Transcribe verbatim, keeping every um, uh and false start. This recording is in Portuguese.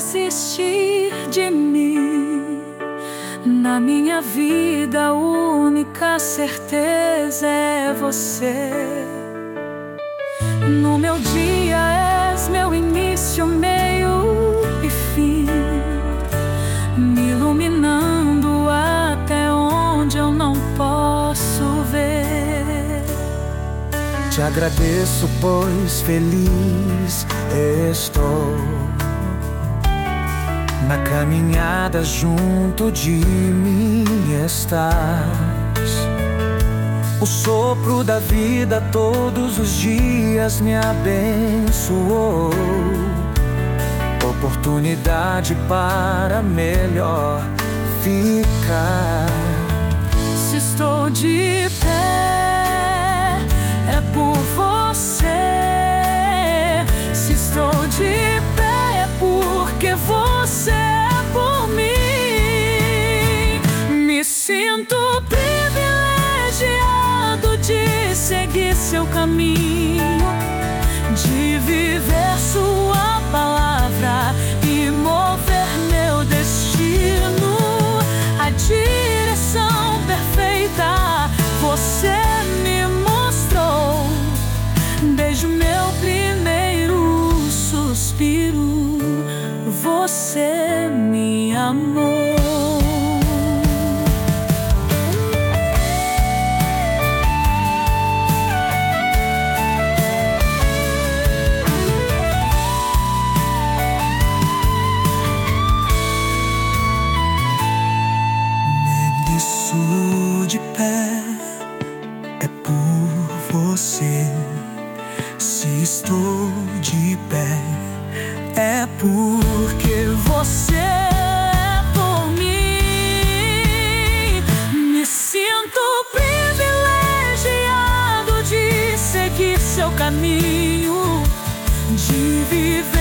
desistir de mim. Na minha vida a única certeza é você. No meu dia és meu início, meio e fim, me iluminando até onde eu não posso ver. Te agradeço, pois feliz estou na caminhada junto de mim estás. O sopro da vida todos os dias me abençoou. Oportunidade para melhor ficar. Se estou de pé, é por você. Se estou de pé, é porque você é por mim. Me sinto privilegiado de seguir seu caminho, de viver sua palavra e mover meu destino. A direção perfeita você me mostrou desde o meu primeiro suspiro. Você me amou. De pé é por você. Se estou de pé é porque você é por mim. Me sinto privilegiado de seguir seu caminho, de viver